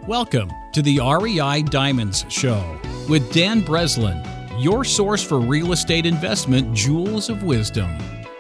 Welcome to the REI Diamonds Show with Dan Breslin, your source for real estate investment jewels of wisdom.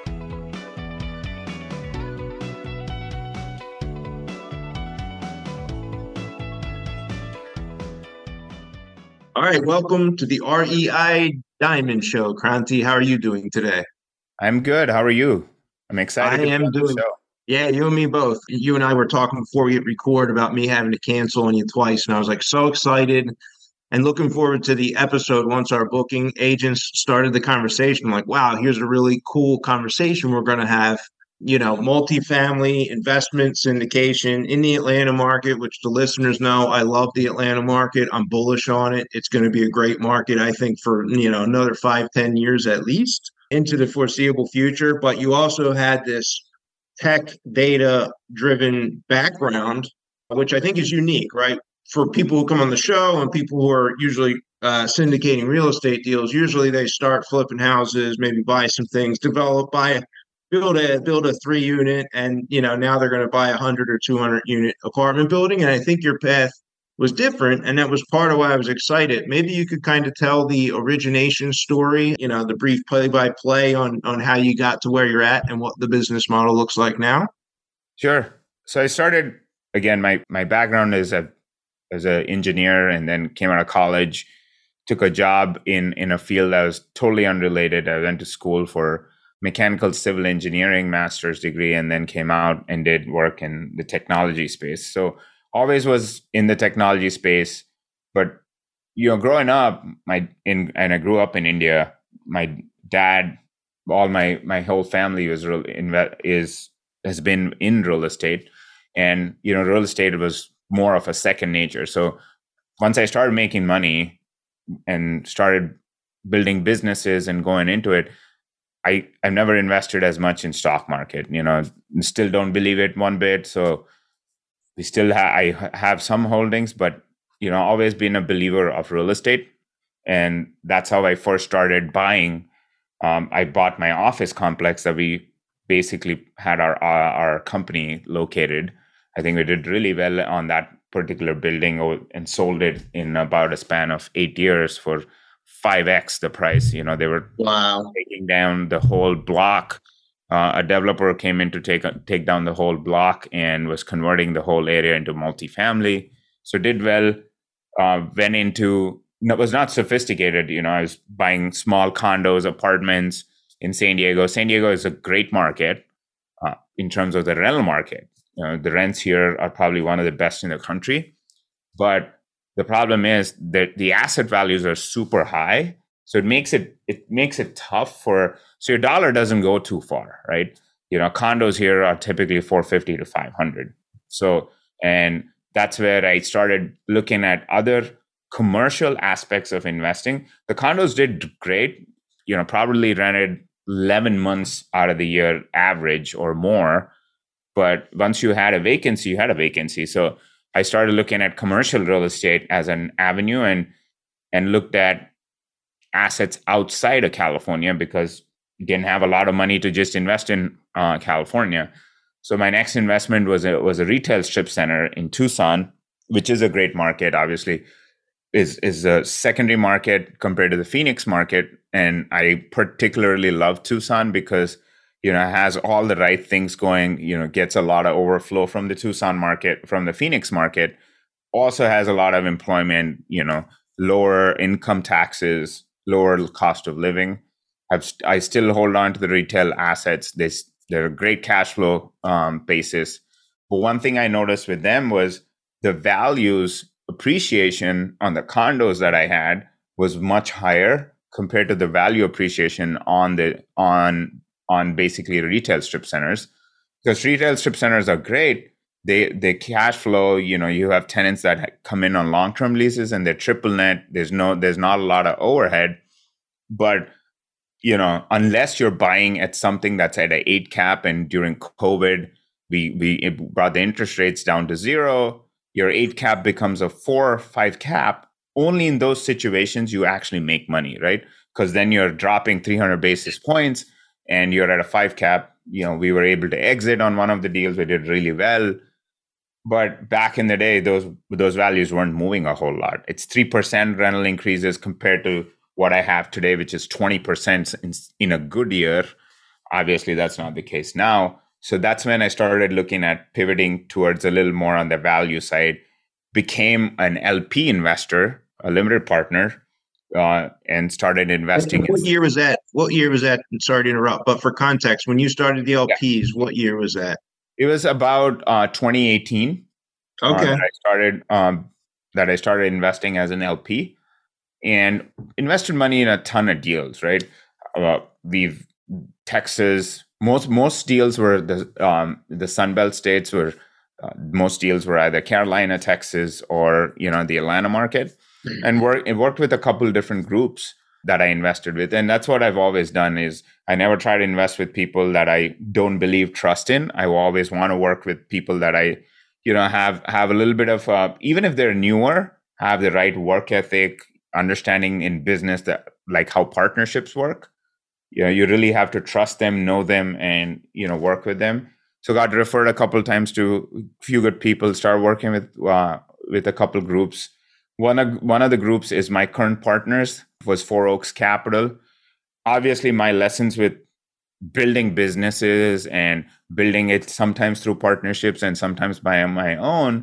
All right, welcome to the REI Diamond Show. Kranti, how are you doing today? I'm good. How are you? I'm excited I to be am on the doing. show. Yeah, you and me both. You and I were talking before we hit record about me having to cancel on you twice, and I was like so excited and looking forward to the episode once our booking agents started the conversation. I'm like, wow, here's a really cool conversation we're going to have. Multifamily investment syndication in the Atlanta market, which the listeners know I love the Atlanta market. I'm bullish on it. It's going to be a great market, I think, for another 5-10 years at least into the foreseeable future. But you also had this tech data driven background, which I think is unique, right? For people who come on the show and people who are usually syndicating real estate deals, usually they start flipping houses, maybe buy some things, build a 3 unit, and now they're going to buy 100 or 200 unit apartment building. And I think your path was different, and that was part of why I was excited. Maybe you could kind of tell the origination story, the brief play-by-play on how you got to where you're at and what the business model looks like now. Sure. So I started, again, my background is as an engineer, and then came out of college, took a job in a field that was totally unrelated. I went to school for mechanical civil engineering master's degree, and then came out and did work in the technology space. So always was in the technology space. But growing up, and I grew up in India. My dad, all my whole family has been in real estate, and real estate was more of a second nature. So once I started making money and started building businesses and going into it, I've never invested as much in stock market. Still don't believe it one bit. So I have some holdings, but always been a believer of real estate, and that's how I first started buying. I bought my office complex that we basically had our company located. I think we did really well on that particular building, and sold it in about a span of 8 years for 5x the price. They were taking down the whole block. A developer came in to take down the whole block and was converting the whole area into multifamily. So did well. Was not sophisticated. I was buying small condos, apartments in San Diego. San Diego is a great market in terms of the rental market. The rents here are probably one of the best in the country. But the problem is that the asset values are super high. So it makes it tough so your dollar doesn't go too far, right? Condos here are typically 450 to 500. So, and that's where I started looking at other commercial aspects of investing. The condos did great, probably rented 11 months out of the year average or more. But once you had a vacancy, you had a vacancy. So I started looking at commercial real estate as an avenue, and looked at assets outside of California because you didn't have a lot of money to just invest in California. So my next investment was a retail strip center in Tucson, which is a great market. Obviously, is a secondary market compared to the Phoenix market, and I particularly love Tucson because it has all the right things going, gets a lot of overflow from the Tucson market, from the Phoenix market, also has a lot of employment, lower income taxes, lower cost of living. I still hold on to the retail assets. They're a great cash flow basis. But one thing I noticed with them was the values appreciation on the condos that I had was much higher compared to the value appreciation on basically retail strip centers. Because retail strip centers are great. They cash flow, you have tenants that come in on long-term leases and they're triple net. There's not a lot of overhead. But, unless you're buying at something that's at an 8 cap, and during COVID, we brought the interest rates down to 0, your 8 cap becomes a 4 or 5 cap. Only in those situations you actually make money, right? Because then you're dropping 300 basis points and you're at a 5 cap. We were able to exit on one of the deals. We did really well. But back in the day, those values weren't moving a whole lot. It's 3% rental increases compared to what I have today, which is 20% in a good year. Obviously, that's not the case now. So that's when I started looking at pivoting towards a little more on the value side, became an LP investor, a limited partner, and started investing. What year was that? What year was that? Sorry to interrupt, but for context, when you started the LPs, what year was that? It was about 2018. Okay. That I started investing as an LP and invested money in a ton of deals. Right, we've Texas. Most deals were the Sunbelt states. Were most deals were either Carolina, Texas, or the Atlanta market. And worked with a couple of different groups that I invested with. And that's what I've always done is I never try to invest with people that I don't trust in. I always want to work with people that I, have a little bit of, even if they're newer, have the right work ethic, understanding in business that like how partnerships work. You really have to trust them, know them, and, work with them. So got referred a couple of times to a few good people, start working with a couple of groups. One of the groups is my current partners, was Four Oaks Capital. Obviously, my lessons with building businesses and building it sometimes through partnerships and sometimes by my own,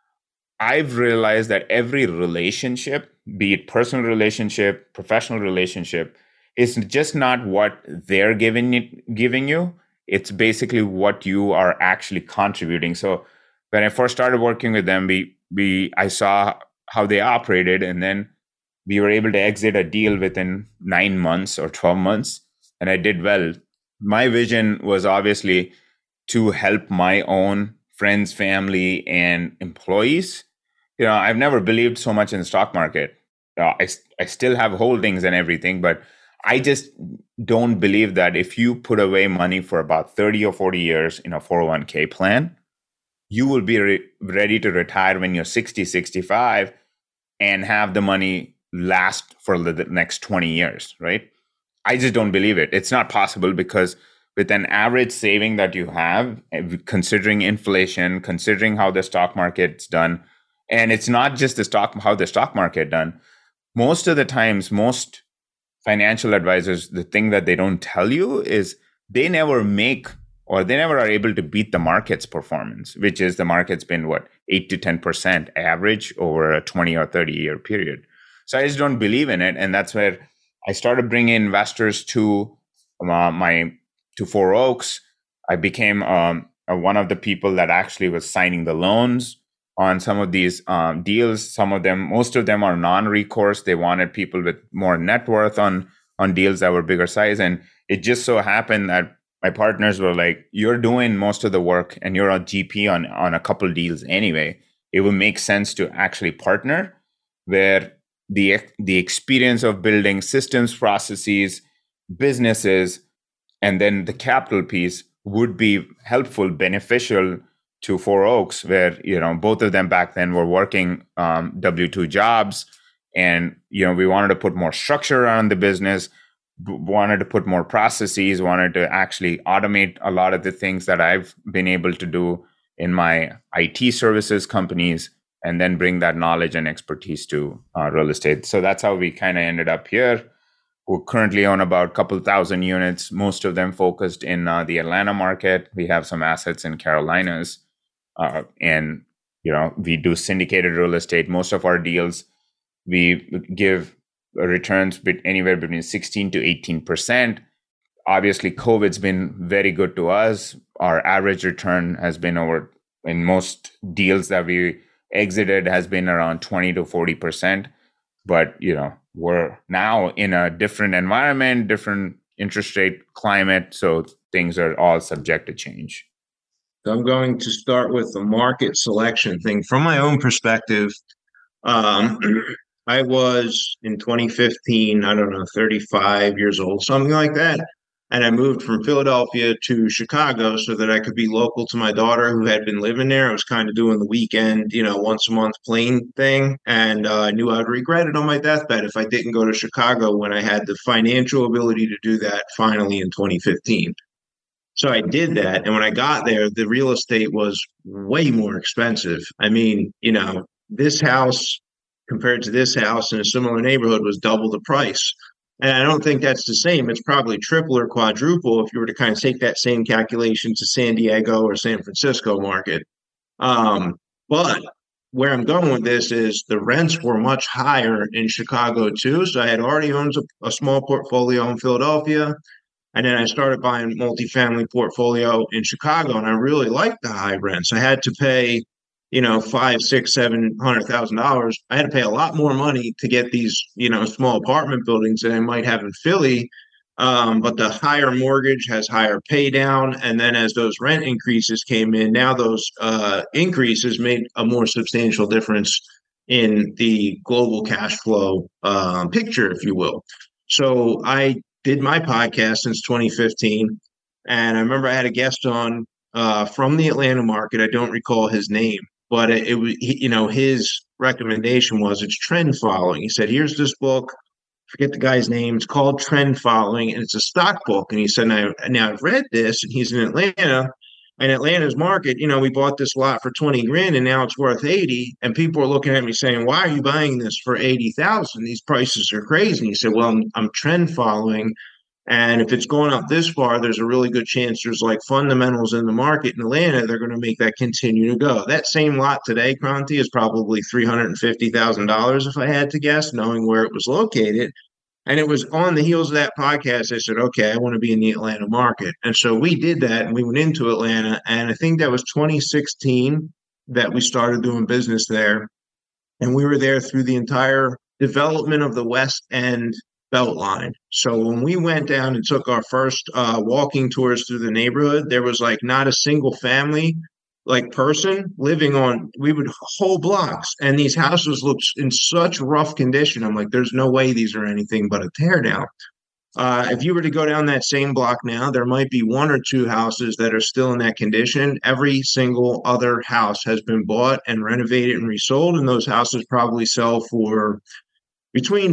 I've realized that every relationship, be it personal relationship, professional relationship, is just not what they're giving you. It's basically what you are actually contributing. So when I first started working with them, I saw how they operated, and then we were able to exit a deal within 9 months or 12 months, and I did well. My vision was obviously to help my own friends, family, and employees. I've never believed so much in the stock market. I still have holdings and everything, but I just don't believe that if you put away money for about 30 or 40 years in a 401k plan, you will be ready to retire when you're 60, 65 and have the money last for the next 20 years, right? I just don't believe it. It's not possible because with an average saving that you have, considering inflation, considering how the stock market's done, and it's not just how the stock market done. Most of the times, most financial advisors, the thing that they don't tell you is they never are able to beat the market's performance, which is the market's been 8 to 10% average over a 20 or 30 year period. So I just don't believe in it. And that's where I started bringing investors to Four Oaks. I became one of the people that actually was signing the loans on some of these deals. Most of them are non-recourse. They wanted people with more net worth on deals that were bigger size. And it just so happened that my partners were like, you're doing most of the work and you're a GP on a couple deals anyway. It would make sense to actually partner where the experience of building systems, processes, businesses, and then the capital piece would be helpful, beneficial to Four Oaks, where, both of them back then were working W-2 jobs. And, we wanted to put more structure around the business, wanted to put more processes, wanted to actually automate a lot of the things that I've been able to do in my IT services companies, and then bring that knowledge and expertise to real estate. So that's how we kind of ended up here. We currently own about a couple thousand units, most of them focused in the Atlanta market. We have some assets in Carolinas. And, we do syndicated real estate. Most of our deals, we give returns anywhere between 16 to 18%. Obviously, COVID's been very good to us. Our average return has been in most deals that we exited has been around 20 to 40%. But, we're now in a different environment, different interest rate climate. So things are all subject to change. So I'm going to start with the market selection thing. From my own perspective, I was in 2015, 35 years old, something like that. And I moved from Philadelphia to Chicago so that I could be local to my daughter who had been living there. I was kind of doing the weekend, once a month plane thing. And I knew I would regret it on my deathbed if I didn't go to Chicago when I had the financial ability to do that finally in 2015. So I did that. And when I got there, the real estate was way more expensive. I mean, this house compared to this house in a similar neighborhood was double the price. And I don't think that's the same. It's probably triple or quadruple if you were to kind of take that same calculation to San Diego or San Francisco market. But where I'm going with this is the rents were much higher in Chicago too. So I had already owned a small portfolio in Philadelphia. And then I started buying multifamily portfolio in Chicago, and I really liked the high rents. I had to pay, $5, $6, $700,000. I had to pay a lot more money to get these, small apartment buildings than I might have in Philly. But the higher mortgage has higher pay down, and then as those rent increases came in, now those increases made a more substantial difference in the global cash flow picture, if you will. So I did my podcast since 2015. And I remember I had a guest on from the Atlanta market. I don't recall his name, but it was, his recommendation was it's trend following. He said, here's this book, forget the guy's name. It's called Trend Following, and it's a stock book. And he said, now I've read this, and he's in Atlanta. And Atlanta's market, we bought this lot for 20 grand and now it's worth 80. And people are looking at me saying, why are you buying this for 80,000? These prices are crazy. And he said, well, I'm trend following. And if it's going up this far, there's a really good chance there's like fundamentals in the market in Atlanta. They're going to make that continue to go. That same lot today, Kranti, is probably $350,000 if I had to guess, knowing where it was located. And it was on the heels of that podcast. I said, okay, I want to be in the Atlanta market. And so we did that and we went into Atlanta. And I think that was 2016 that we started doing business there. And we were there through the entire development of the West End Beltline. So when we went down and took our first walking tours through the neighborhood, there was like not a single family person living on, we would whole blocks, and these houses looked in such rough condition. I'm like, there's no way these are anything but a tear down. If you were to go down that same block now, there might be one or two houses that are still in that condition. Every single other house has been bought and renovated and resold, and those houses probably sell for between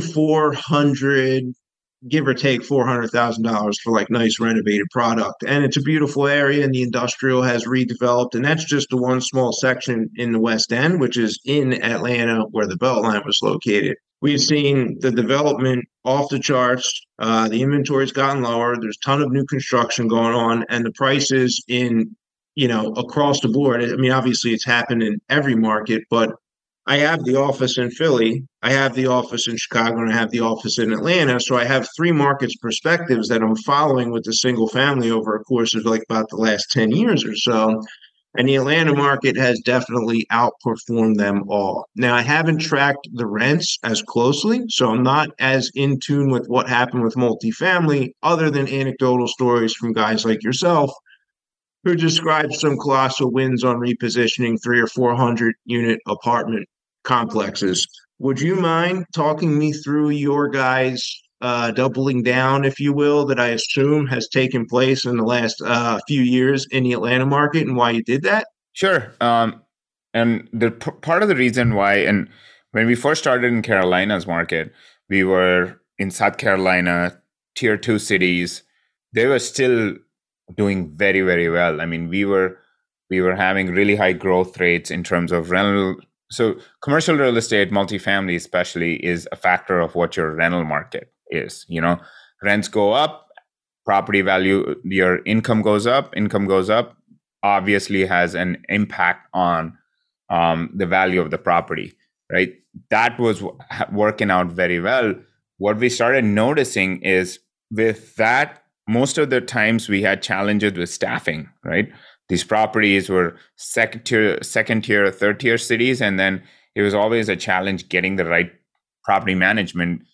400, give or take $400,000 for like nice renovated product. And it's a beautiful area, and the industrial has redeveloped. And that's just the one small section in the West End, which is in Atlanta where the Beltline was located. We've seen the development off the charts. The inventory's gotten lower. There's a ton of new construction going on, and the prices across the board. I mean, obviously it's happened in every market, but I have the office in Philly, I have the office in Chicago, and I have the office in Atlanta. So I have three markets perspectives that I'm following with the single family over a course of like about the last 10 years or so. And the Atlanta market has definitely outperformed them all. Now, I haven't tracked the rents as closely, so I'm not as in tune with what happened with multifamily, other than anecdotal stories from guys like yourself who described some colossal wins on repositioning 300 or 400 unit apartment complexes. Would you mind talking me through your guys' doubling down, if you will, that I assume has taken place in the last few years in the Atlanta market and why you did that? Sure. And the part of the reason why, and when we first started in Carolina's market, we were in South Carolina, tier 2 cities. They were still doing very, very well. I mean, we were having really high growth rates in terms of rental. So commercial real estate, multifamily especially, is a factor of what your rental market is. Rents go up, property value, your income goes up, obviously has an impact on the value of the property, right? That was working out very well. What we started noticing is with that, most of the times we had challenges with staffing, right? These properties were second tier, third tier cities. And then it was always a challenge getting the right property management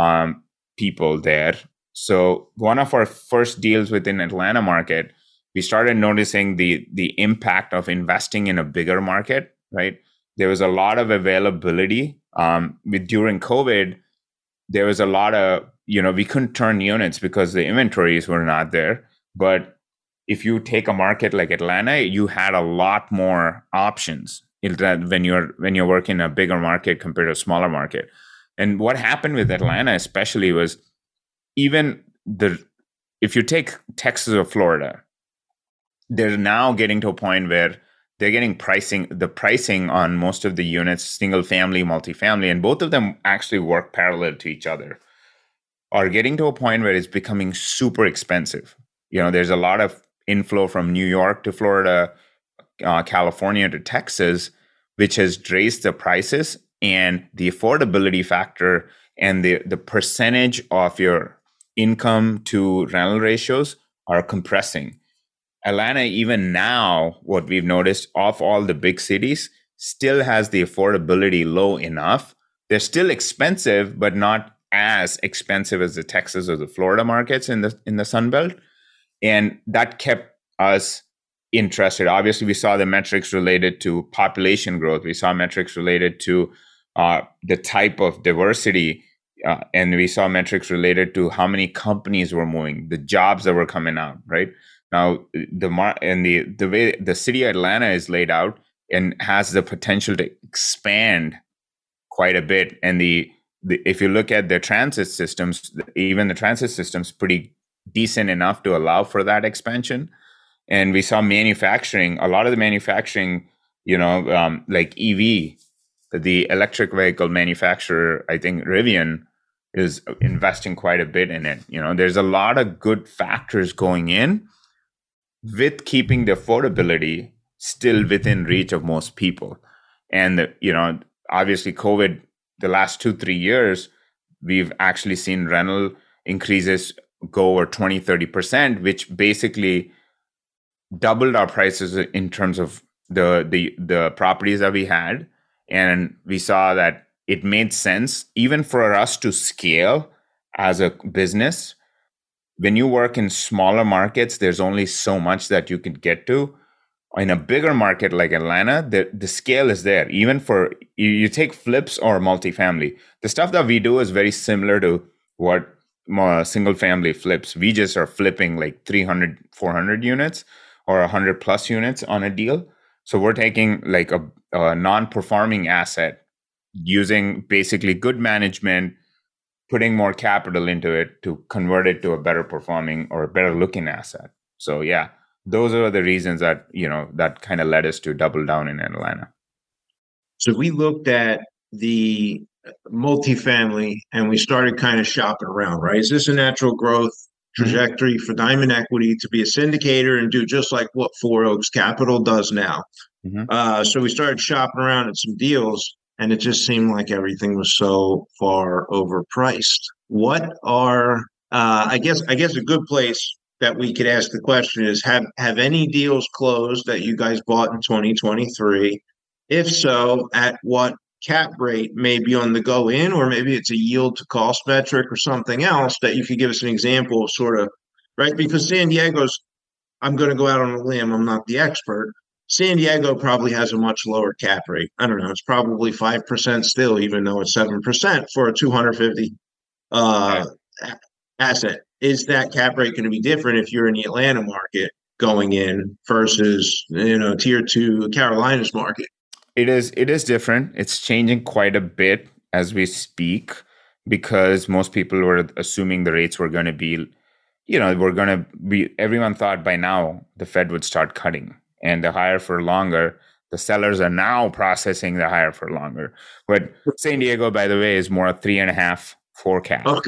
people there. So one of our first deals within Atlanta market, we started noticing the impact of investing in a bigger market, right? There was a lot of availability. During COVID, there was a lot of, we couldn't turn units because the inventories were not there. But if you take a market like Atlanta, you had a lot more options when you're working in a bigger market compared to a smaller market. And what happened with Atlanta especially was if you take Texas or Florida, they're now getting to a point where they're getting the pricing on most of the units, single family, multifamily, and both of them actually work parallel to each other, are getting to a point where it's becoming super expensive. There's a lot of inflow from New York to Florida, California to Texas, which has raised the prices, and the affordability factor and the percentage of your income to rental ratios are compressing. Atlanta, even now, what we've noticed of all the big cities, still has the affordability low enough. They're still expensive, but not as expensive as the Texas or the Florida markets in the Sun Belt. And that kept us interested. Obviously, we saw the metrics related to population growth. We saw metrics related to the type of diversity. And we saw metrics related to how many companies were moving, the jobs that were coming out, right? Now, the way the city of Atlanta is laid out and has the potential to expand quite a bit. And if you look at the transit systems, even the transit system's pretty decent enough to allow for that expansion. And we saw manufacturing, a lot of the manufacturing, like EV, the electric vehicle manufacturer, I think Rivian is investing quite a bit in it. There's a lot of good factors going in with keeping the affordability still within reach of most people. And, obviously COVID, the last 2-3 years, we've actually seen rental increases go over 20-30%, which basically doubled our prices in terms of the properties that we had. And we saw that it made sense even for us to scale as a business. When you work in smaller markets, there's only so much that you can get to. In a bigger market like Atlanta, the scale is there. Even for you take flips or multifamily, the stuff that we do is very similar to what single family flips. We just are flipping like 300, 400 units or 100 plus units on a deal. So we're taking like a non-performing asset, using basically good management, putting more capital into it to convert it to a better performing or a better looking asset. So yeah, those are the reasons that, that kind of led us to double down in Atlanta. So we looked at the multifamily and we started kind of shopping around, right? Is this a natural growth trajectory for Diamond Equity to be a syndicator and do just like what Four Oaks Capital does now? So we started shopping around at some deals, and it just seemed like everything was so far overpriced. What are I guess a good place that we could ask the question is, have any deals closed that you guys bought in 2023? If so, at what cap rate, maybe on the go in, or maybe it's a yield to cost metric or something else that you could give us an example of, sort of, right? Because San Diego's, I'm going to go out on a limb, I'm not the expert. San Diego probably has a much lower cap rate. I don't know. It's probably 5% still, even though it's 7% for a 250 asset. Is that cap rate going to be different if you're in the Atlanta market going in versus, tier 2 Carolinas market? It is different. It's changing quite a bit as we speak, because most people were assuming the rates were going to be, everyone thought by now the Fed would start cutting. And the higher for longer, the sellers are now processing the higher for longer. But San Diego, by the way, is more a 3.5, 4 cap. Okay.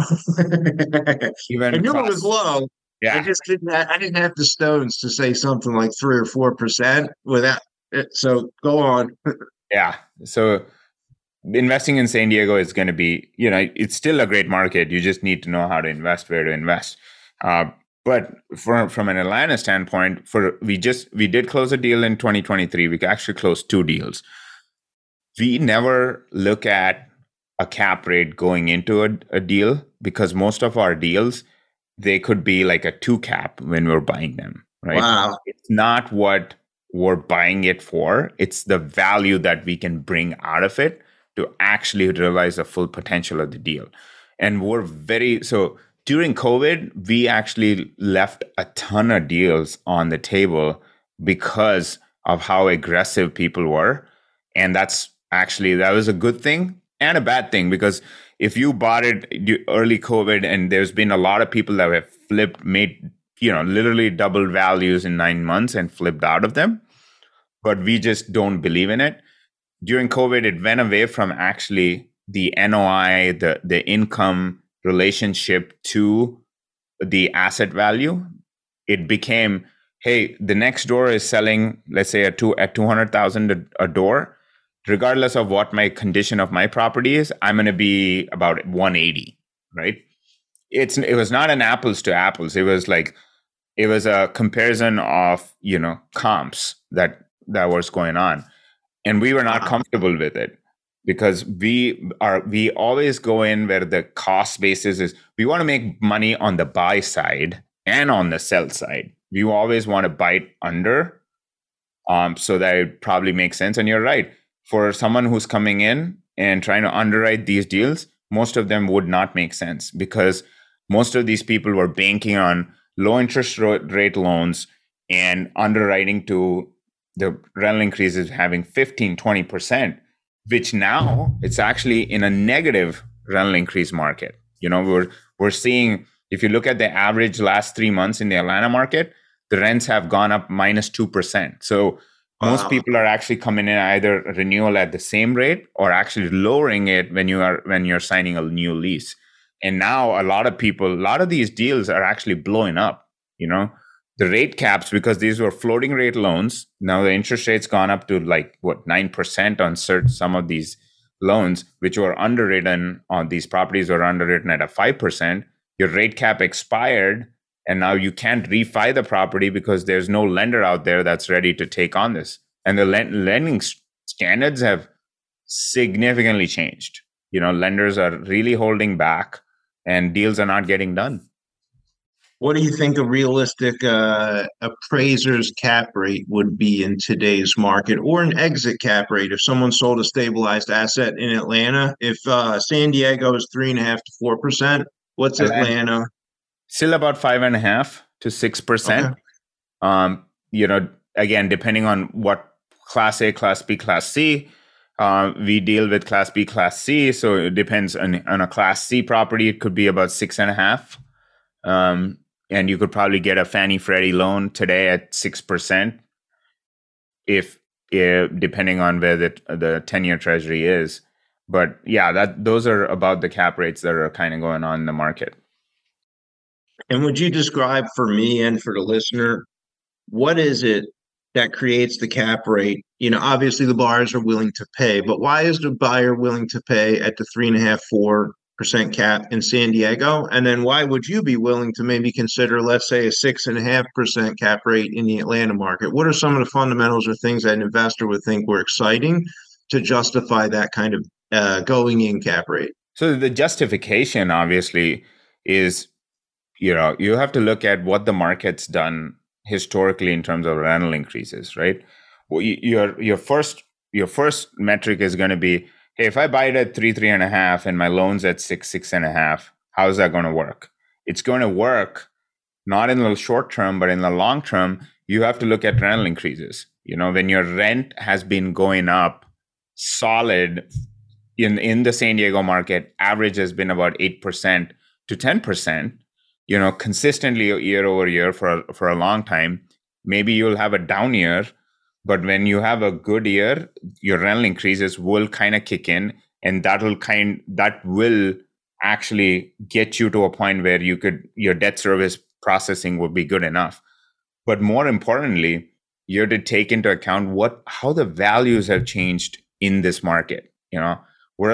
Even I knew it was low. Yeah. I didn't have the stones to say something like 3 or 4% without it. So go on. Yeah. So investing in San Diego is going to be, it's still a great market. You just need to know how to invest, where to invest. But from an Atlanta standpoint, we did close a deal in 2023. We actually closed 2 deals. We never look at a cap rate going into a deal, because most of our deals, they could be like a 2 cap when we're buying them, right? Wow. It's not what we're buying it for. It's the value that we can bring out of it to actually realize the full potential of the deal. And so during COVID, we actually left a ton of deals on the table because of how aggressive people were. And that was a good thing and a bad thing, because if you bought it early COVID, and there's been a lot of people that have made literally doubled values in 9 months and flipped out of them. But we just don't believe in it. During COVID, it went away from actually the NOI, the income relationship to the asset value. It became, hey, the next door is selling, let's say at 200,000 a door. Regardless of what my condition of my property is, I'm going to be about 180, right? It was not an apples to apples. It was a comparison of, comps that was going on. And we were not comfortable with it because we always go in where the cost basis is. We want to make money on the buy side and on the sell side. We always want to bite under, so that it probably makes sense. And you're right. For someone who's coming in and trying to underwrite these deals, most of them would not make sense because most of these people were banking on low interest rate loans and underwriting to the rental increases having 15, 20%, which now it's actually in a negative rental increase market. We're seeing, if you look at the average last 3 months in the Atlanta market, the rents have gone up -2%. So most people are actually coming in either renewal at the same rate or actually lowering it when you're signing a new lease. And now a lot of these deals are actually blowing up, the rate caps, because these were floating rate loans. Now the interest rate's gone up to 9% on some of these loans, which were underwritten on these properties were underwritten at a 5%. Your rate cap expired, and now you can't refi the property because there's no lender out there that's ready to take on this. And the lending standards have significantly changed. Lenders are really holding back and deals are not getting done. What do you think a realistic appraiser's cap rate would be in today's market, or an exit cap rate if someone sold a stabilized asset in Atlanta? If San Diego is 3.5 to 4%, what's Atlanta? Still about 5.5 to 6%. Okay. Again, depending on what Class A, Class B, Class C. We deal with Class B, Class C, so it depends on a Class C property. It could be about 6.5. And you could probably get a Fannie Freddie loan today at 6%, if depending on where the 10-year Treasury is. But yeah, those are about the cap rates that are kind of going on in the market. And would you describe for me and for the listener, what is it that creates the cap rate? Obviously the buyers are willing to pay, but why is the buyer willing to pay at the 3.5, 4% cap in San Diego? And then why would you be willing to maybe consider, let's say, a 6.5% cap rate in the Atlanta market? What are some of the fundamentals or things that an investor would think were exciting to justify that kind of going in cap rate? So the justification obviously is, you have to look at what the market's done historically in terms of rental increases, right? Well, your first metric is going to be, hey, if I buy it at 3.5, and my loan's at 6.5, how is that going to work? It's going to work not in the short term, but in the long term. You have to look at rental increases. When your rent has been going up solid in the San Diego market, average has been about 8% to 10%. Consistently year over year for a long time. Maybe you'll have a down year, but when you have a good year, your rental increases will kind of kick in, and that will actually get you to a point where your debt service processing will be good enough. But more importantly, you have to take into account how the values have changed in this market. We're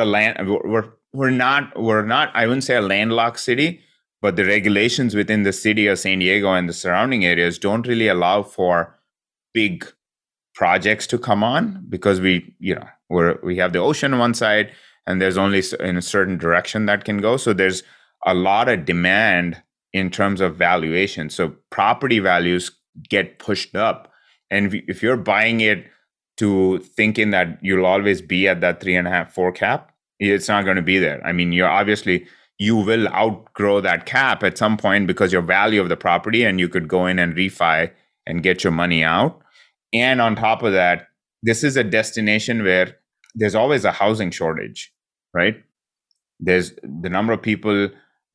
not, I wouldn't say a landlocked city, but the regulations within the city of San Diego and the surrounding areas don't really allow for big projects to come on, because we have the ocean on one side and there's only in a certain direction that can go. So there's a lot of demand in terms of valuation. So property values get pushed up. And if you're buying it to thinking that you'll always be at that 3.5, 4 cap, it's not going to be there. I mean, you will outgrow that cap at some point because your value of the property, and you could go in and refi and get your money out. And on top of that, this is a destination where there's always a housing shortage, right? There's the number of people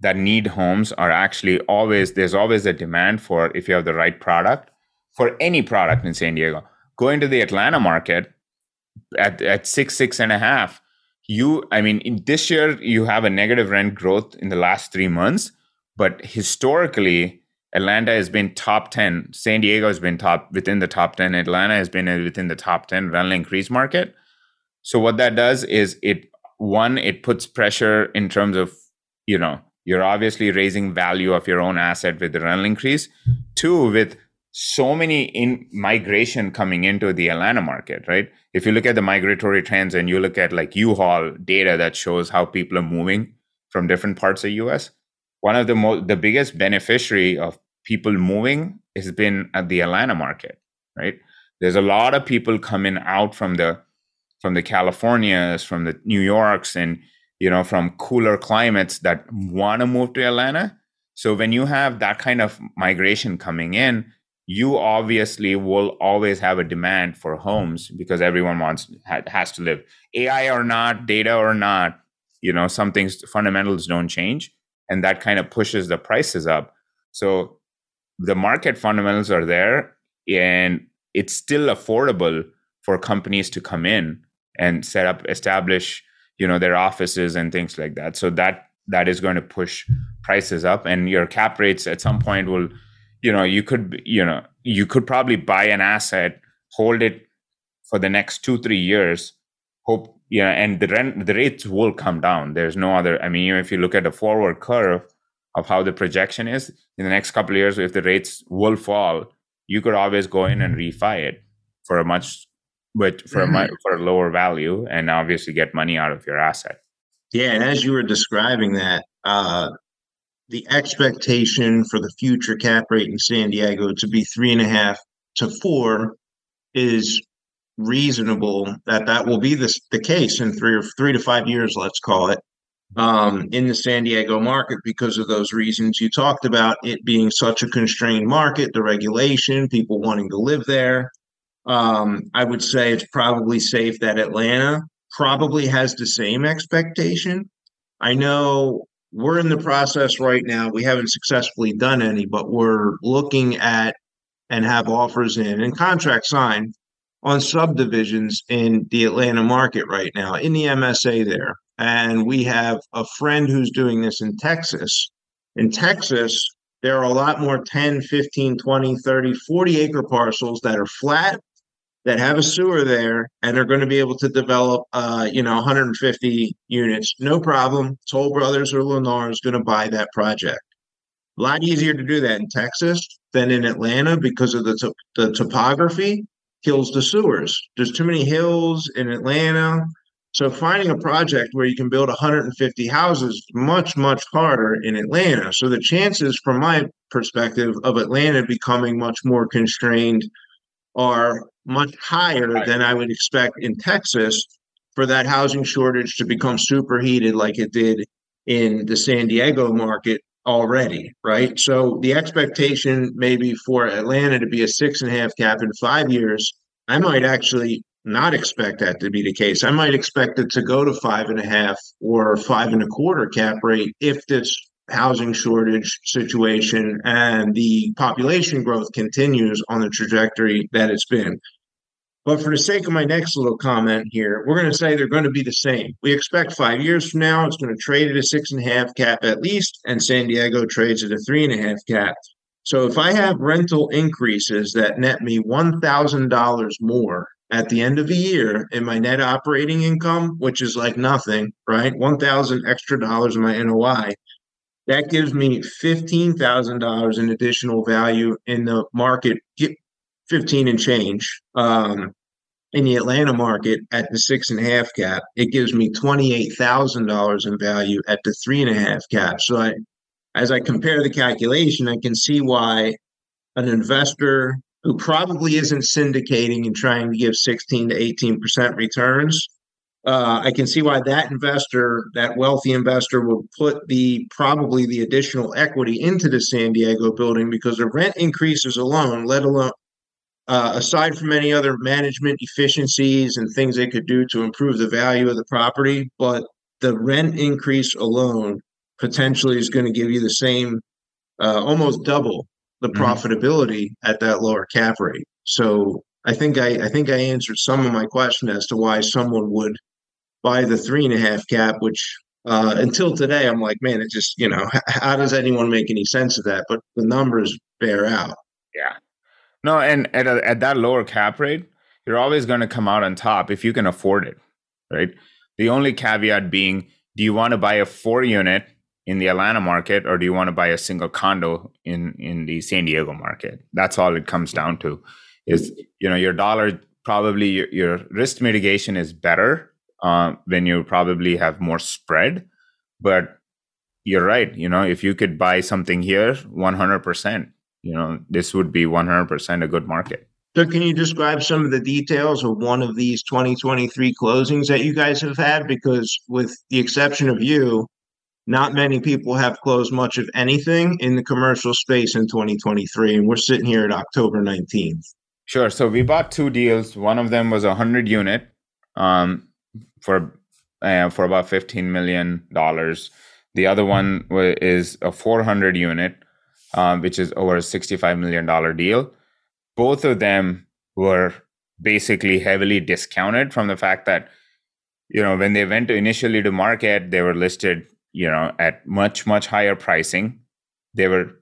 that need homes are actually there's always a demand for, if you have the right product, for any product in San Diego. Going to the Atlanta market at 6.5, in this year you have a negative rent growth in the last 3 months, but historically Atlanta has been top 10. San Diego has been within the top 10. Atlanta has been within the top 10 rental increase market. So what that does is it puts pressure in terms of, you're obviously raising value of your own asset with the rental increase. 2, with so many migration coming into the Atlanta market, right? If you look at the migratory trends and you look at like U-Haul data that shows how people are moving from different parts of the US, one of the biggest beneficiary of people moving has been at the Atlanta market, right? There's a lot of people coming out from the Californias, from the New Yorks, and from cooler climates that want to move to Atlanta. So when you have that kind of migration coming in, you obviously will always have a demand for homes because everyone has to live. AI or not, data or not, some things, fundamentals don't change, and that kind of pushes the prices up. So the market fundamentals are there, and it's still affordable for companies to come in and establish, their offices and things like that. So that is going to push prices up, and your cap rates at some point will, you could probably buy an asset, hold it for the next 2-3 years, and the rates will come down. There's no other. If you look at the forward curve of how the projection is in the next couple of years, if the rates will fall, you could always go in and refi it for a lower value, and obviously get money out of your asset. Yeah, and as you were describing that, the expectation for the future cap rate in San Diego to be 3.5 to 4 is reasonable. That will be the case in 3 to 5 years, let's call it, in the San Diego market because of those reasons you talked about, it being such a constrained market, the regulation, people wanting to live there. I would say it's probably safe that Atlanta probably has the same expectation. I know we're in the process right now. We haven't successfully done any, but we're looking at and have offers in and contracts signed on subdivisions in the Atlanta market right now, in the MSA there. And we have a friend who's doing this in Texas. In Texas, there are a lot more 10, 15, 20, 30, 40 acre parcels that are flat, that have a sewer there, and are going to be able to develop, 150 units. No problem. Toll Brothers or Lennar is going to buy that project. A lot easier to do that in Texas than in Atlanta because of the topography kills the sewers. There's too many hills in Atlanta. So finding a project where you can build 150 houses is much, much harder in Atlanta. So the chances, from my perspective, of Atlanta becoming much more constrained are much higher than I would expect in Texas for that housing shortage to become superheated like it did in the San Diego market already, right? So the expectation maybe for Atlanta to be a 6.5 cap in 5 years, I might actually not expect that to be the case. I might expect it to go to 5.5 or 5.25 cap rate if this housing shortage situation and the population growth continues on the trajectory that it's been. But for the sake of my next little comment here, we're going to say they're going to be the same. We expect 5 years from now, it's going to trade at a 6.5 cap at least, and San Diego trades at a 3.5 cap. So if I have rental increases that net me $1,000 more at the end of the year in my net operating income, which is like nothing, right? $1,000 extra dollars in my NOI. That gives me $15,000 in additional value in the market, 15 and change in the Atlanta market at the 6.5 cap. It gives me $28,000 in value at the 3.5 cap. So as I compare the calculation, I can see why an investor who probably isn't syndicating and trying to give 16 to 18% returns, I can see why that investor, that wealthy investor, will put probably the additional equity into the San Diego building because the rent increases alone, let alone aside from any other management efficiencies and things they could do to improve the value of the property, but the rent increase alone potentially is going to give you the same, almost double the profitability at that lower cap rate. So I think I answered some of my question as to why someone would buy the 3.5 cap, which until today I'm like, man, it just how does anyone make any sense of that? But the numbers bear out. Yeah. No, and at that lower cap rate, you're always going to come out on top if you can afford it, right? The only caveat being, do you want to buy a 4-unit in the Atlanta market, or do you want to buy a single condo in the San Diego market? That's all it comes down to. Is your dollar, probably your risk mitigation is better when you probably have more spread. But you're right. If you could buy something here, 100%. This would be 100% a good market. So can you describe some of the details of one of these 2023 closings that you guys have had? Because with the exception of you, not many people have closed much of anything in the commercial space in 2023, and we're sitting here at October 19th. Sure. So we bought 2 deals. One of them was a 100-unit for about $15 million. The other one is a 400-unit, which is over a $65 million deal. Both of them were basically heavily discounted from the fact that, when they went initially to market, they were listed, at much, much higher pricing. They were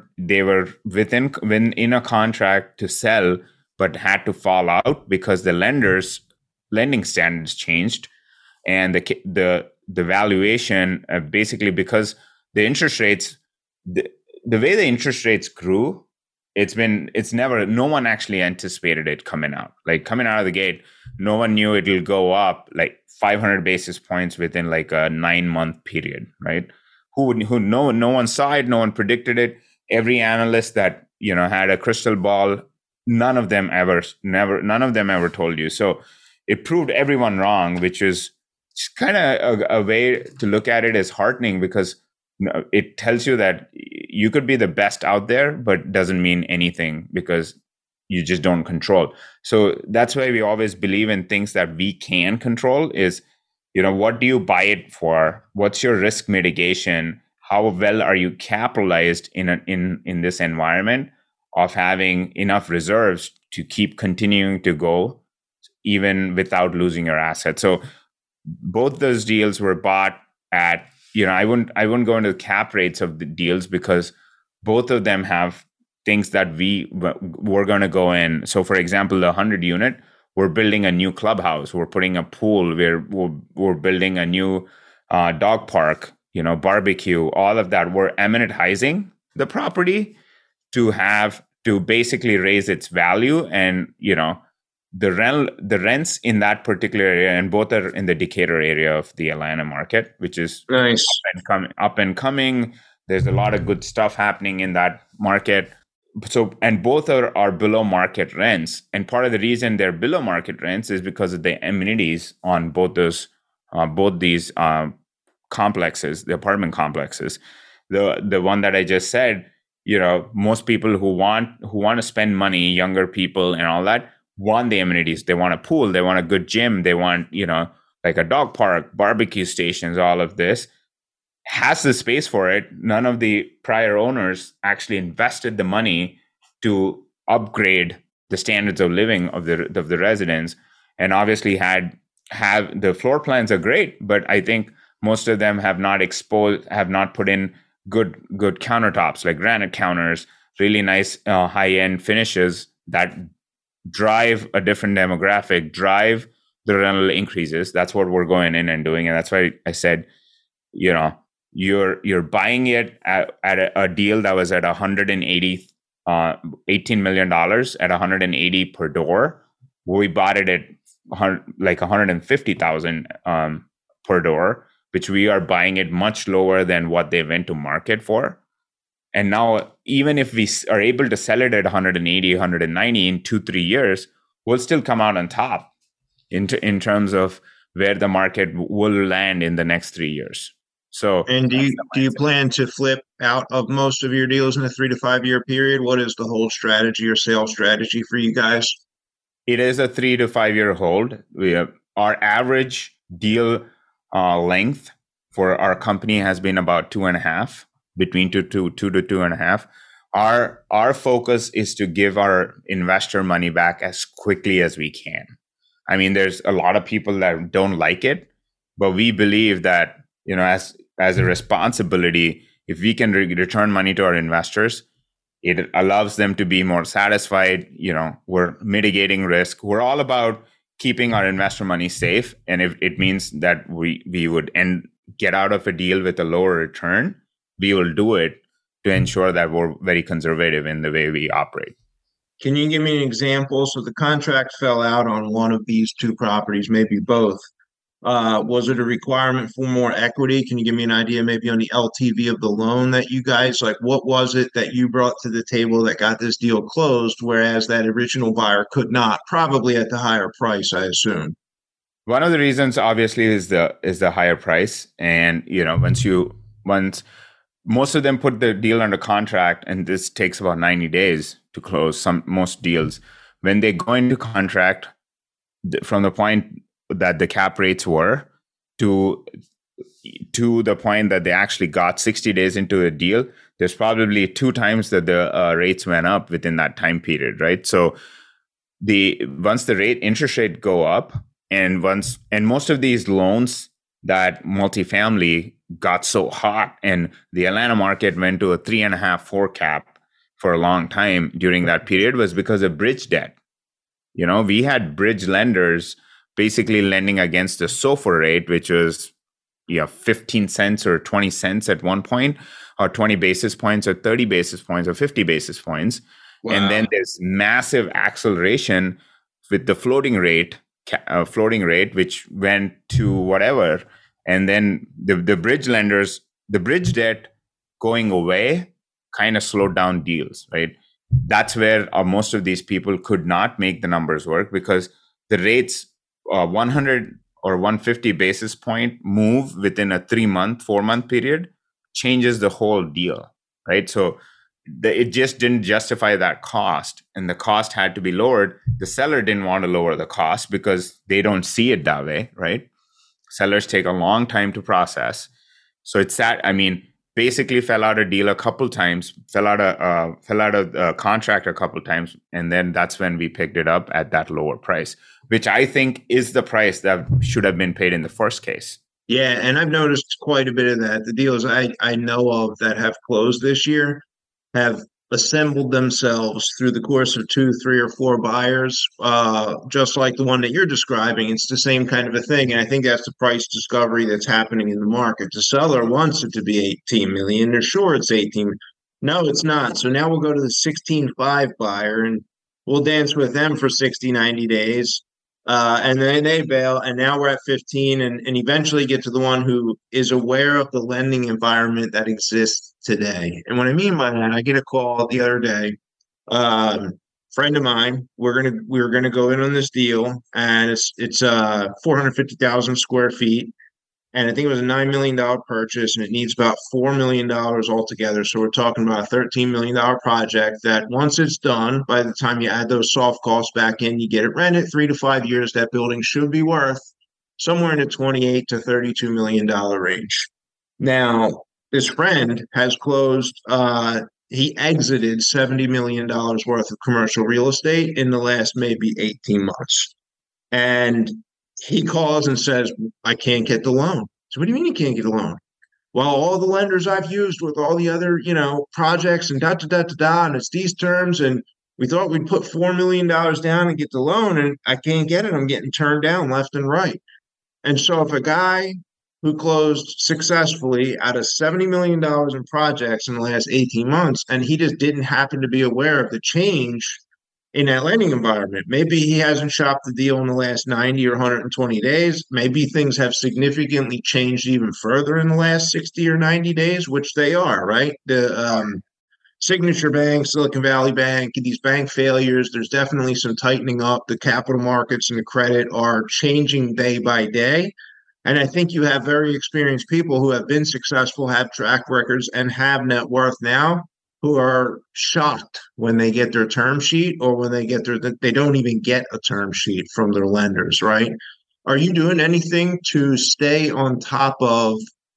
in a contract to sell, but had to fall out because the lending standards changed, and the valuation basically because the interest rates, the way the interest rates grew, no one actually anticipated it coming out. Like coming out of the gate, no one knew it'll go up like 500 basis points within like a 9-month period, right? No one saw it, no one predicted it. Every analyst that, had a crystal ball, none of them ever told you. So it proved everyone wrong, which is kind of a way to look at it as heartening, because it tells you that you could be the best out there, but doesn't mean anything because you just don't control. So that's why we always believe in things that we can control is, what do you buy it for? What's your risk mitigation? How well are you capitalized in this environment of having enough reserves to keep continuing to go even without losing your assets? So both those deals were bought at, I wouldn't go into the cap rates of the deals because both of them have things that we're going to go in. So for example, the 100-unit, we're building a new clubhouse. We're putting a pool. We're building a new dog park, barbecue, all of that. We're amenitizing the property to basically raise its value. And, the rents in that particular area, and both are in the Decatur area of the Atlanta market, which is nice, up and coming. There's a lot of good stuff happening in that market. So, and both are below market rents. And part of the reason they're below market rents is because of the amenities on both these complexes, the apartment complexes. The one that I just said, most people who want to spend money, younger people and all that, want the amenities. They want a pool, they want a good gym, they want, like a dog park, barbecue stations, all of this. Has the space for it. None of the prior owners actually invested the money to upgrade the standards of living of the residents, and obviously have the floor plans are great, but I think most of them have not put in good countertops, like granite counters, really nice high-end finishes that drive a different demographic, drive the rental increases. That's what we're going in and doing, and that's why I said, you're buying it at a deal that was at $18 million at $180 per door. We bought it at like $150,000 per door, which we are buying it much lower than what they went to market for. And now, even if we are able to sell it at 180, 190 in 2-3 years, we'll still come out on top in terms of where the market will land in the next 3 years. So, and do you plan to flip out of most of your deals in a 3 to 5 year period? What is the hold strategy or sales strategy for you guys? It is a 3 to 5 year hold. Our average deal length for our company has been about 2.5, between two to 2.5. Our focus is to give our investor money back as quickly as we can. I mean, there's a lot of people that don't like it, but we believe that, as a responsibility, if we can return money to our investors, it allows them to be more satisfied. We're mitigating risk. We're all about keeping our investor money safe. And if it means that we would get out of a deal with a lower return, we will do it to ensure that we're very conservative in the way we operate. Can you give me an example? So the contract fell out on one of these two properties, maybe both. Was it a requirement for more equity? Can you give me an idea maybe on the LTV of the loan that you guys, like what was it that you brought to the table that got this deal closed, whereas that original buyer could not, probably at the higher price, I assume? One of the reasons obviously is the higher price. And, once most of them put the deal under contract, and this takes about 90 days to close most deals. When they go into contract, from the point that the cap rates were to the point that they actually got 60 days into a deal, there's probably 2 times that the rates went up within that time period, right? So once the interest rate go up, and most of these loans that multifamily got so hot, and the Atlanta market went to a 3.5, 4 cap for a long time during that period, was because of bridge debt. We had bridge lenders basically lending against the SOFR rate, which was 15 cents or 20 cents at one point, or 20 basis points or 30 basis points or 50 basis points. Wow. And then there's massive acceleration with the floating rate, which went to whatever. And then the bridge lenders, the bridge debt going away kind of slowed down deals, right? That's where most of these people could not make the numbers work, because the rates 100 or 150 basis point move within a 4-month period changes the whole deal, right? So it just didn't justify that cost, and the cost had to be lowered. The seller didn't want to lower the cost because they don't see it that way, right? Sellers take a long time to process. So basically fell out a deal a couple times, fell out a contract a couple times, and then that's when we picked it up at that lower price, which I think is the price that should have been paid in the first case. Yeah, and I've noticed quite a bit of that. The deals I know of that have closed this year have assembled themselves through the course of 2, 3, or 4 buyers, just like the one that you're describing. It's the same kind of a thing, and I think that's the price discovery that's happening in the market. The seller wants it to be 18 million. They're sure it's 18. No, it's not. So now we'll go to the 16.5 buyer, and we'll dance with them for 60, 90 days. And then they bail, and now we're at 15, and eventually get to the one who is aware of the lending environment that exists today. And what I mean by that, I get a call the other day, friend of mine, we're gonna go in on this deal, and it's 450,000 square feet, and I think it was a $9 million purchase, and it needs about $4 million altogether. So we're talking about a $13 million project that once it's done, by the time you add those soft costs back in, you get it rented 3 to 5 years, that building should be worth somewhere in the $28 to $32 million range. Now, this friend has closed, he exited $70 million worth of commercial real estate in the last maybe 18 months. And he calls and says, I can't get the loan. So what do you mean you can't get a loan? Well, all the lenders I've used with all the other, projects and and it's these terms. And we thought we'd put $4 million down and get the loan, and I can't get it. I'm getting turned down left and right. And so if a guy who closed successfully out of $70 million in projects in the last 18 months, and he just didn't happen to be aware of the change in that lending environment. Maybe he hasn't shopped the deal in the last 90 or 120 days. Maybe things have significantly changed even further in the last 60 or 90 days, which they are, right? The Signature Bank, Silicon Valley Bank, these bank failures, there's definitely some tightening up. The capital markets and the credit are changing day by day. And I think you have very experienced people who have been successful, have track records, and have net worth now, who are shocked when they get their term sheet, or when they don't even get a term sheet from their lenders, right? Are you doing anything to stay on top of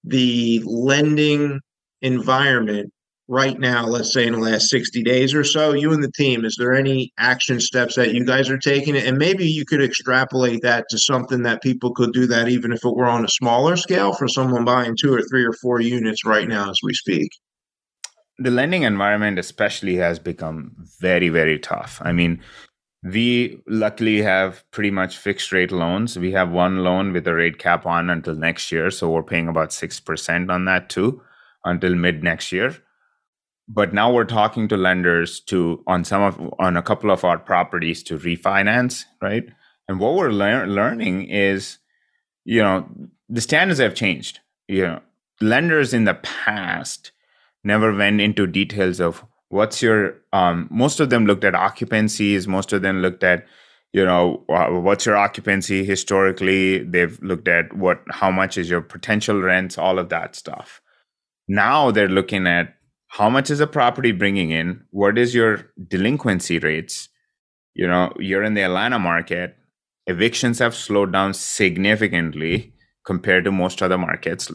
the lending environment right now, let's say in the last 60 days or so, you and the team, is there any action steps that you guys are taking? And maybe you could extrapolate that to something that people could do that even if it were on a smaller scale for someone buying 2 or 3 or 4 units right now as we speak. The lending environment especially has become very, very tough. I mean, we luckily have pretty much fixed rate loans. We have one loan with a rate cap on until next year. So we're paying about 6% on that too until mid next year. But now we're talking to lenders on a couple of our properties to refinance, right? And what we're learning is, the standards have changed. Lenders in the past never went into details of what's your. Most of them looked at occupancies. Most of them looked at, what's your occupancy historically. They've looked at how much is your potential rents, all of that stuff. Now they're looking at how much is a property bringing in? What is your delinquency rates? You're in the Atlanta market. Evictions have slowed down significantly compared to most other markets,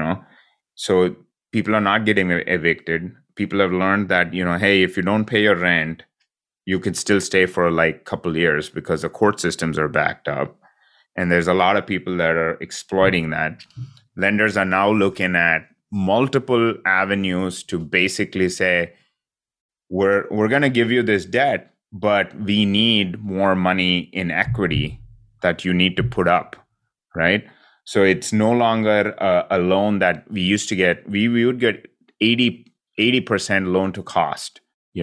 So people are not getting evicted. People have learned that, hey, if you don't pay your rent, you can still stay for like a couple of years because the court systems are backed up. And there's a lot of people that are exploiting that. Lenders are now looking at multiple avenues to basically say, we're going to give you this debt, but we need more money in equity that you need to put up, right? So it's no longer a loan that we used to get. We would get 80% loan to cost,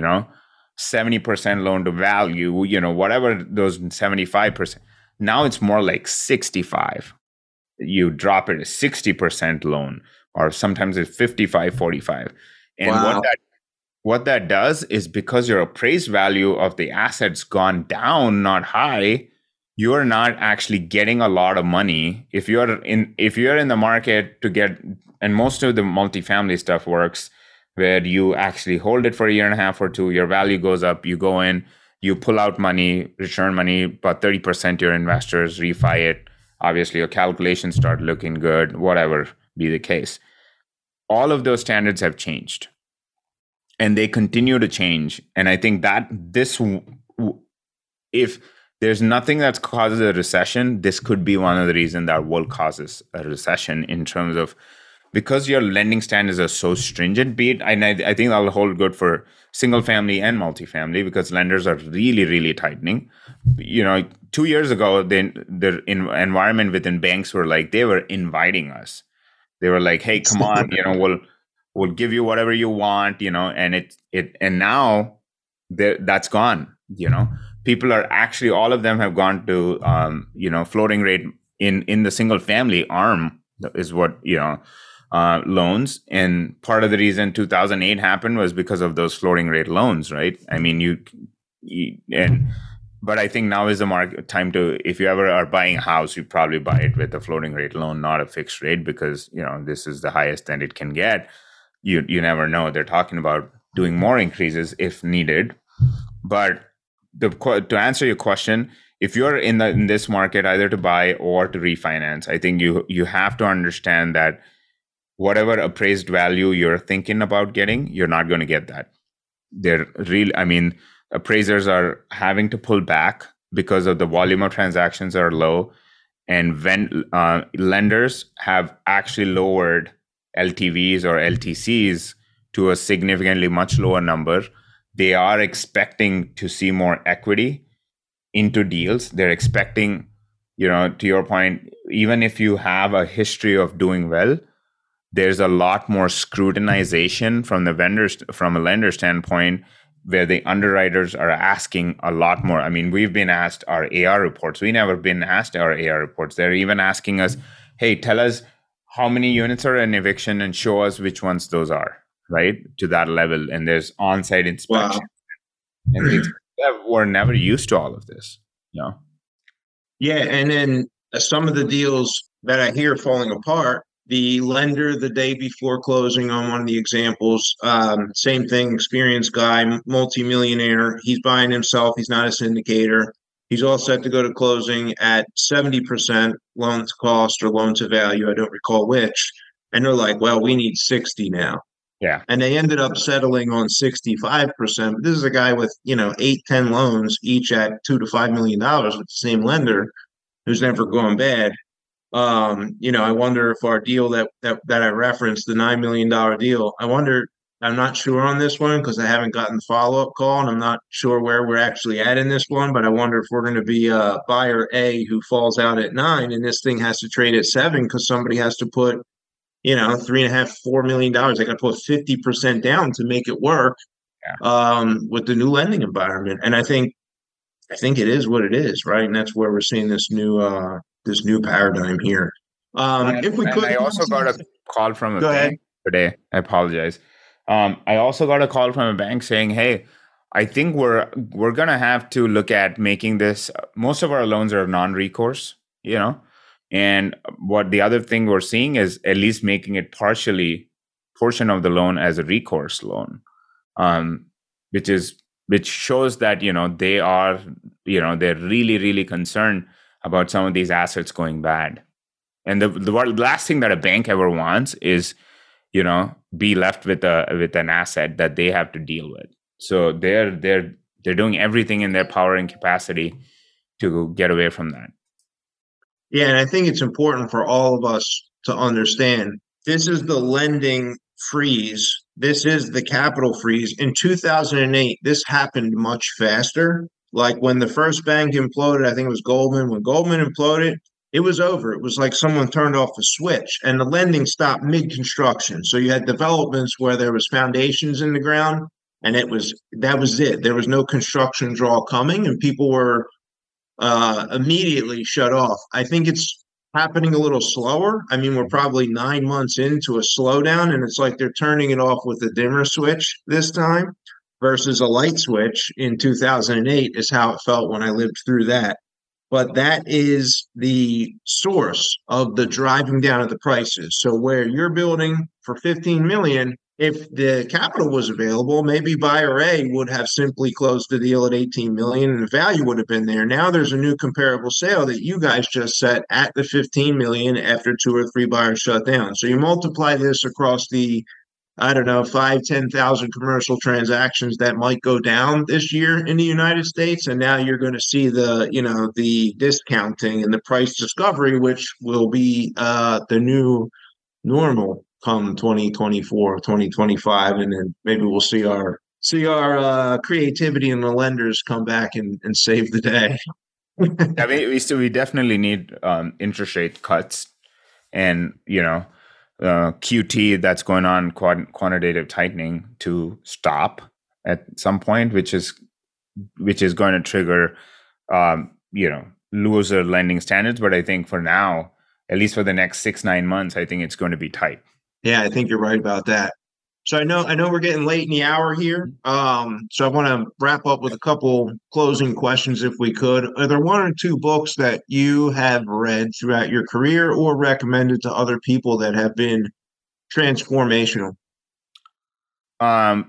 70% loan to value, whatever those 75%. Now it's more like 65. You drop it a 60% loan, or sometimes it's 55-45. And wow. what that does is, because your appraised value of the asset's gone down, not high, you're not actually getting a lot of money. If you're in the market to get, and most of the multifamily stuff works where you actually hold it for a year and a half or two, your value goes up, you go in, you pull out money, return money, about 30% to your investors, refi it. Obviously, your calculations start looking good, whatever be the case. All of those standards have changed, and they continue to change. And I think that if there's nothing that causes a recession, this could be one of the reasons that will cause a recession, in terms of, because your lending standards are so stringent. And I think that'll hold good for single family and multifamily, because lenders are really, really tightening. 2 years ago, the environment within banks they were inviting us. They were like, "Hey, come on, we'll give you whatever you want," and now that's gone. People are actually, all of them have gone to floating rate in the single family arm is what loans. And part of the reason 2008 happened was because of those floating rate loans, right? I mean, but I think now is the market time to, if you ever are buying a house, you probably buy it with a floating rate loan, not a fixed rate, because this is the highest that it can get. You never know. They're talking about doing more increases if needed. But to answer your question, if you're in this market either to buy or to refinance, I think you have to understand that whatever appraised value you're thinking about getting, you're not going to get that. Appraisers are having to pull back because of the volume of transactions are low, and lenders have actually lowered LTVs or LTCs to a significantly much lower number. They are expecting to see more equity into deals. They're expecting, to your point, even if you have a history of doing well, there's a lot more scrutinization from a lender standpoint, where the underwriters are asking a lot more. I mean, we've been asked our AR reports. We never been asked our AR reports. They're even asking us, "Hey, tell us how many units are in eviction and show us which ones those are," right? To that level. And there's on-site inspection. Wow. And things we're never used to all of this, Yeah, and then some of the deals that I hear falling apart, the lender the day before closing on one of the examples, same thing, experienced guy, multimillionaire. He's buying himself. He's not a syndicator. He's all set to go to closing at 70% loan to cost or loan to value. I don't recall which. And they're like, well, we need 60 now. Yeah. And they ended up settling on 65%. But this is a guy with, 8, 10 loans, each at $2 to $5 million with the same lender, who's never gone bad. I wonder if our deal that I referenced, the $9 million deal, I'm not sure on this one because I haven't gotten the follow-up call, and I'm not sure where we're actually at in this one, but I wonder if we're going to be buyer A who falls out at 9 and this thing has to trade at 7 because somebody has to put, $3.5, $4 million. They got to put 50% down to make it work. With the new lending environment. And I think it is what it is, right? And that's where we're seeing this new paradigm here. If we could, I also got a call from a Go ahead. bank today. I apologize. I also got a call from a bank saying, "Hey, I think we're gonna have to look at making this. Most of our loans are non-recourse, and what the other thing we're seeing is at least making it portion of the loan as a recourse loan, which shows that they are they're really really concerned about some of these assets going bad. And the last thing that a bank ever wants is be left with an asset that they have to deal with. So they're doing everything in their power and capacity to get away from that. Yeah, and I think it's important for all of us to understand this is the lending freeze. This is the capital freeze. In 2008, this happened much faster. Like when the first bank imploded, I think it was Goldman. When Goldman imploded, it was over. It was like someone turned off a switch and the lending stopped mid-construction. So you had developments where there was foundations in the ground and that was it. There was no construction draw coming and people were immediately shut off. I think it's happening a little slower. I mean, we're probably 9 months into a slowdown, and it's like they're turning it off with a dimmer switch this time versus a light switch in 2008 is how it felt when I lived through that. But that is the source of the driving down of the prices. So where you're building for 15 million, if the capital was available, maybe buyer A would have simply closed the deal at 18 million and the value would have been there. Now there's a new comparable sale that you guys just set at the 15 million after 2 or 3 buyers shut down. So you multiply this across the, I don't know, 5,000-10,000 commercial transactions that might go down this year in the United States. And now you're going to see the discounting and the price discovery, which will be the new normal come 2024, 2025, and then maybe we'll see our creativity and the lenders come back and save the day. I mean, we definitely need interest rate cuts, and QT that's going on, quantitative tightening, to stop at some point, which is going to trigger looser lending standards. But I think for now, at least for the next 6-9 months, I think it's going to be tight. Yeah, I think you're right about that. So I know we're getting late in the hour here. So I want to wrap up with a couple closing questions if we could. Are there 1 or 2 books that you have read throughout your career or recommended to other people that have been transformational? I've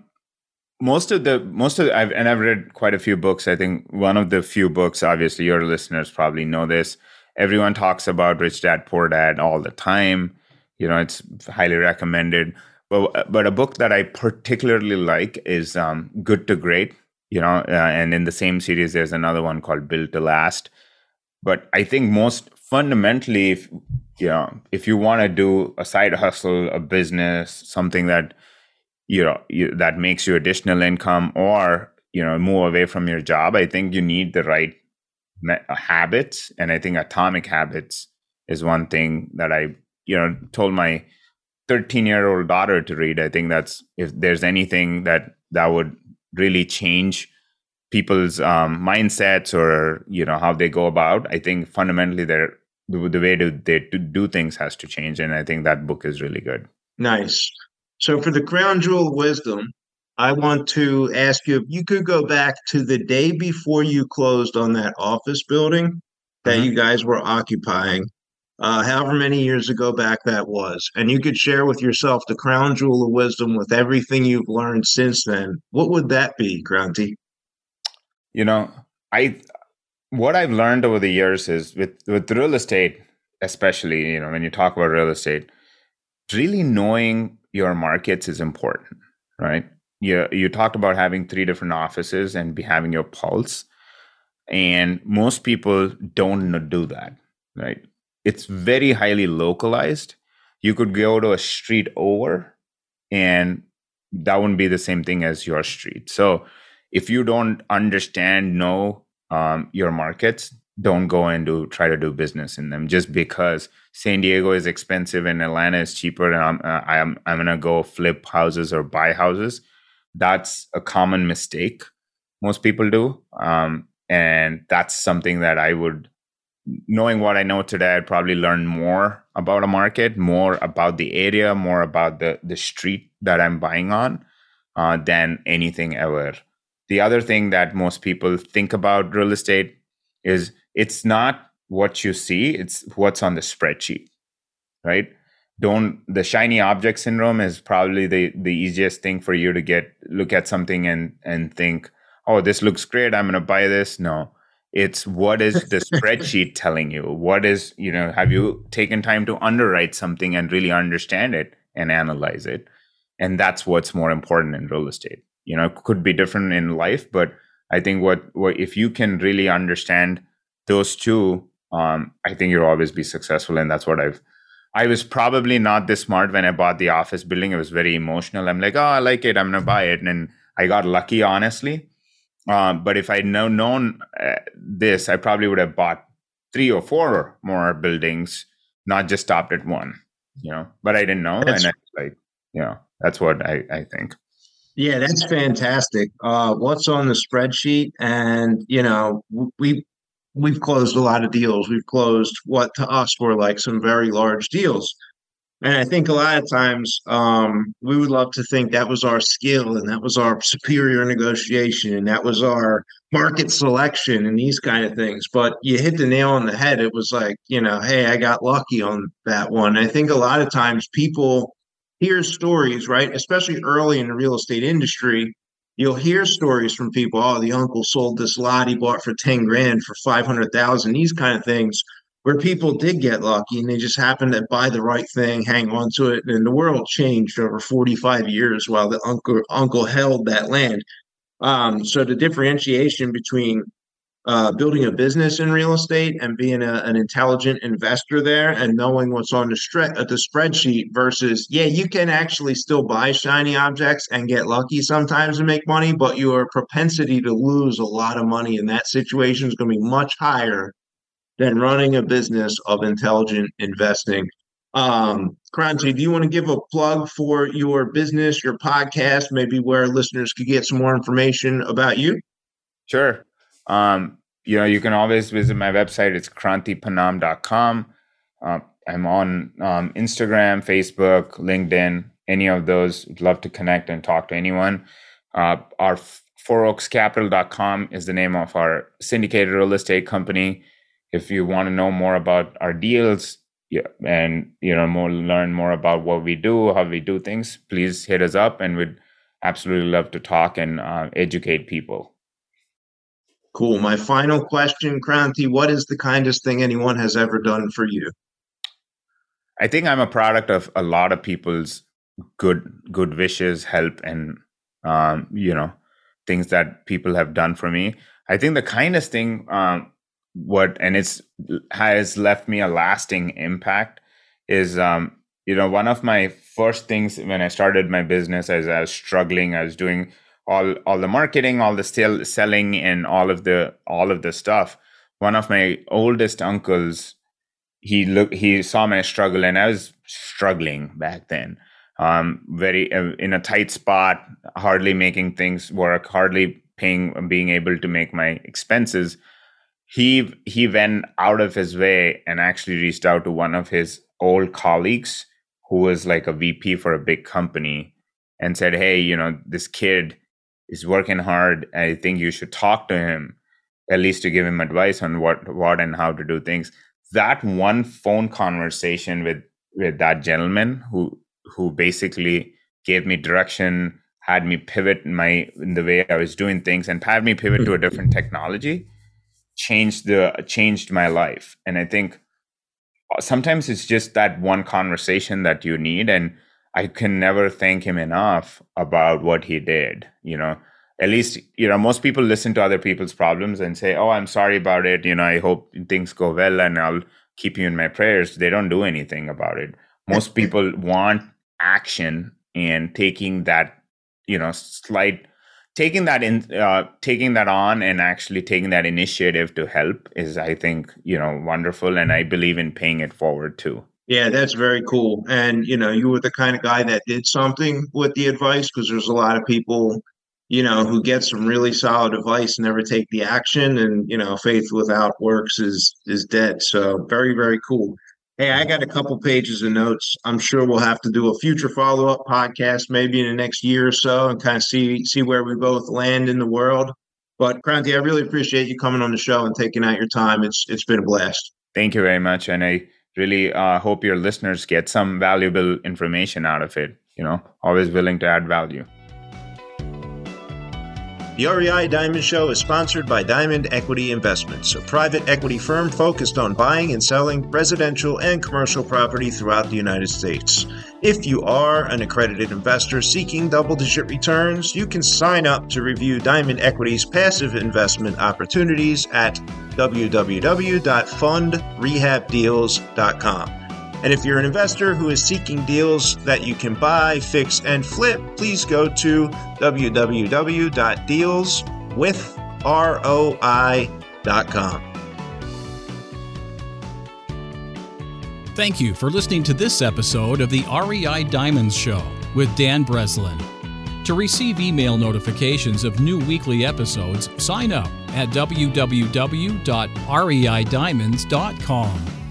read quite a few books. I think one of the few books, obviously your listeners probably know this. Everyone talks about Rich Dad Poor Dad all the time. It's highly recommended. But a book that I particularly like is Good to Great, and in the same series, there's another one called Built to Last. But I think most fundamentally, if you want to do a side hustle, a business, something that, that makes you additional income or, move away from your job, I think you need the right habits. And I think Atomic Habits is one thing that I told my 13-year-old daughter to read. I think that's, if there's anything that would really change people's mindsets or how they go about, I think fundamentally the way they do things has to change, and I think that book is really good. Nice. So for the crown jewel of wisdom, I want to ask you if you could go back to the day before you closed on that office building that you guys were occupying, however many years ago back that was, and you could share with yourself the crown jewel of wisdom with everything you've learned since then, what would that be, Kranti? What I've learned over the years is with real estate, especially, when you talk about real estate, really knowing your markets is important, right? You talked about having 3 different offices and having your pulse. And most people don't do that, right? It's very highly localized. You could go to a street over, and that wouldn't be the same thing as your street. So if you don't know your markets, don't go and try to do business in them just because San Diego is expensive and Atlanta is cheaper, and I'm gonna go flip houses or buy houses. That's a common mistake most people do, and that's something that I would, knowing what I know today, I'd probably learn more about a market, more about the area, more about the street that I'm buying on, than anything ever. The other thing that most people think about real estate is it's not what you see, it's what's on the spreadsheet, right? The shiny object syndrome is probably the easiest thing for you to look at something and think, oh, this looks great, I'm going to buy this. No, it's what is the spreadsheet telling you? What is, have you taken time to underwrite something and really understand it and analyze it? And that's what's more important in real estate. It could be different in life, but I think what if you can really understand those two, I think you'll always be successful. And that's what I was probably not this smart when I bought the office building. It was very emotional. I'm like, oh, I like it, I'm going to buy it. And I got lucky, honestly. But if I'd known this, I probably would have bought 3 or 4 more buildings, not just stopped at one, but I didn't know. That's what I think. Yeah, that's fantastic. What's on the spreadsheet? And, we've closed a lot of deals. We've closed what to us were like some very large deals. And I think a lot of times we would love to think that was our skill and that was our superior negotiation and that was our market selection and these kind of things. But you hit the nail on the head. It was like, hey, I got lucky on that one. I think a lot of times people hear stories, right? Especially early in the real estate industry, you'll hear stories from people. Oh, the uncle sold this lot he bought for 10 grand for 500,000, these kind of things where people did get lucky and they just happened to buy the right thing, hang on to it. And the world changed over 45 years while the uncle held that land. So the differentiation between building a business in real estate and being an intelligent investor there and knowing what's on the spreadsheet versus, yeah, you can actually still buy shiny objects and get lucky sometimes and make money, but your propensity to lose a lot of money in that situation is going to be much higher than running a business of intelligent investing. Kranti, do you want to give a plug for your business, your podcast, maybe where listeners could get some more information about you? Sure. You can always visit my website. It's krantipanam.com. I'm on Instagram, Facebook, LinkedIn, any of those. Would love to connect and talk to anyone. Our 4oakscapital.com is the name of our syndicated real estate company. If you want to know more about our deals, and learn more about what we do, how we do things, please hit us up, and we'd absolutely love to talk and educate people. Cool. My final question, Kranti, what is the kindest thing anyone has ever done for you? I think I'm a product of a lot of people's good wishes, help, and things that people have done for me. I think the kindest thing, has left me a lasting impact is one of my first things when I started my business, as I was struggling, I was doing all the marketing, all the selling, and all of the stuff. One of my oldest uncles, he saw my struggle, and I was struggling back then, very in a tight spot, hardly making things work, hardly being able to make my expenses. He went out of his way and actually reached out to one of his old colleagues who was like a VP for a big company and said, hey, this kid is working hard. I think you should talk to him, at least to give him advice on what and how to do things. That one phone conversation with that gentleman who basically gave me direction, had me pivot in the way I was doing things, and had me pivot to a different technology, changed my life. And I think sometimes it's just that one conversation that you need. And I can never thank him enough about what he did. At least, most people listen to other people's problems and say, oh, I'm sorry about it. I hope things go well and I'll keep you in my prayers. They don't do anything about it. Most people want action, and taking that, taking that on and actually taking that initiative to help is, I think, wonderful. And I believe in paying it forward too. Yeah, that's very cool. And, you were the kind of guy that did something with the advice, because there's a lot of people, who get some really solid advice and never take the action. And, faith without works is dead. So very, very cool. Hey, I got a couple pages of notes. I'm sure we'll have to do a future follow-up podcast maybe in the next year or so and kind of see where we both land in the world. But Kranti, I really appreciate you coming on the show and taking out your time. It's been a blast. Thank you very much. And I really hope your listeners get some valuable information out of it. Always willing to add value. The REI Diamond Show is sponsored by Diamond Equity Investments, a private equity firm focused on buying and selling residential and commercial property throughout the United States. If you are an accredited investor seeking double-digit returns, you can sign up to review Diamond Equity's passive investment opportunities at www.fundrehabdeals.com. And if you're an investor who is seeking deals that you can buy, fix, and flip, please go to www.dealswithroi.com. Thank you for listening to this episode of the REI Diamonds Show with Dan Breslin. To receive email notifications of new weekly episodes, sign up at www.reidiamonds.com.